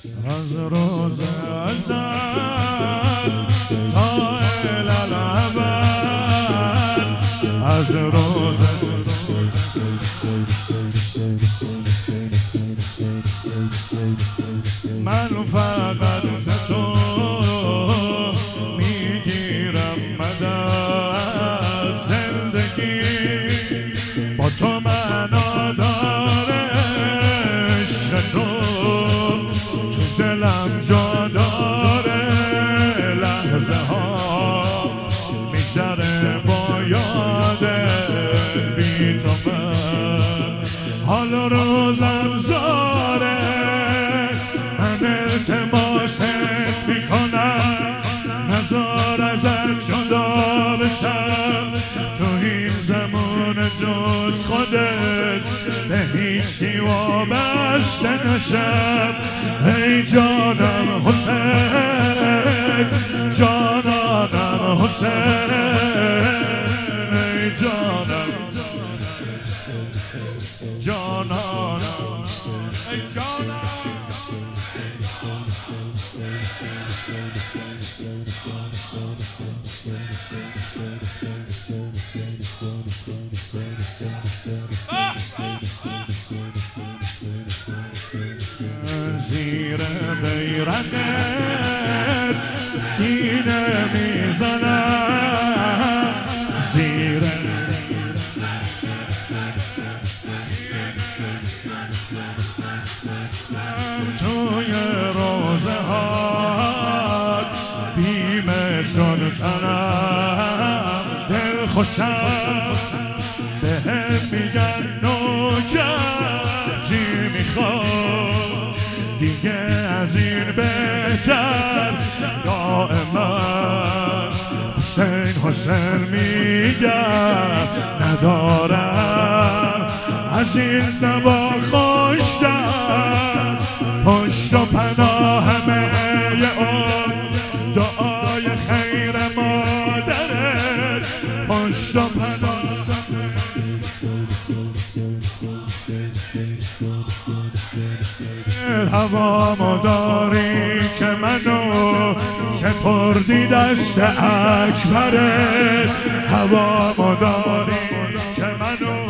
از روز ازل تا الالابد، از روز من فقط تو میگیرم مدد، زندگی با تو معنا داره، عشق تو دلم جا داره، لحظه ها میگذره با یاد بی تو، من حال روزم زاره، من التماست میکنم نزار ازت جدا بشم، تو این زمان جز خودت به هیچی وابسته نشم. ای جانم حسین، جانانم حسین، ای جانم جانانم، ای جانم زیر بیرقت سینه میزنم، زیر توی روزه ها بیمه شد تنم، دل خوشم بهم میگن نوکر چی میخواد دیگه از این بهتر، دائما حسین حسین میگم ندارم از این نوا خوشتر، پشت و پناه همه اون دعای خیر مادرت، پشت و پناه هوامو داری که منو سپردی دست اکبرت، هوامو داری که منو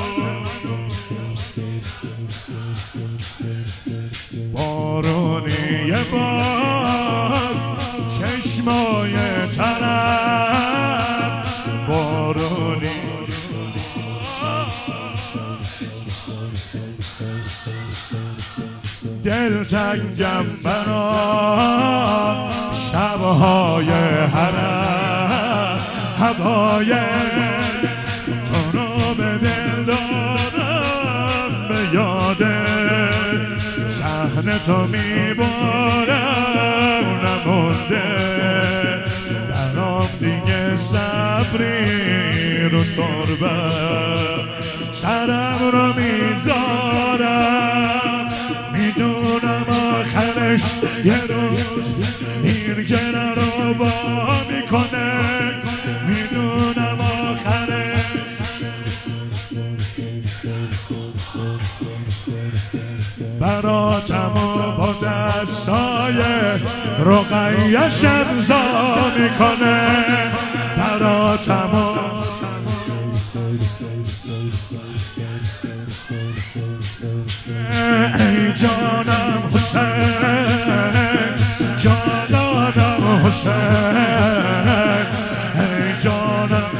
بارونی بار چشمای ترم، بارونی دل تنگم برا شبهای حرم، هوای تو رو به دل دارم، به یاد صحن تو میبارم، نمونده برام دیگه صبری رو تربم، سرم رو میذارم، میدونم آخرش یه روز این گره رو با میکنه، میدونم آخرش براتم و با دستای رقیه‌ش امضا میکنه، براتم و ای جانم حسین، جانانم حسین، ای جانم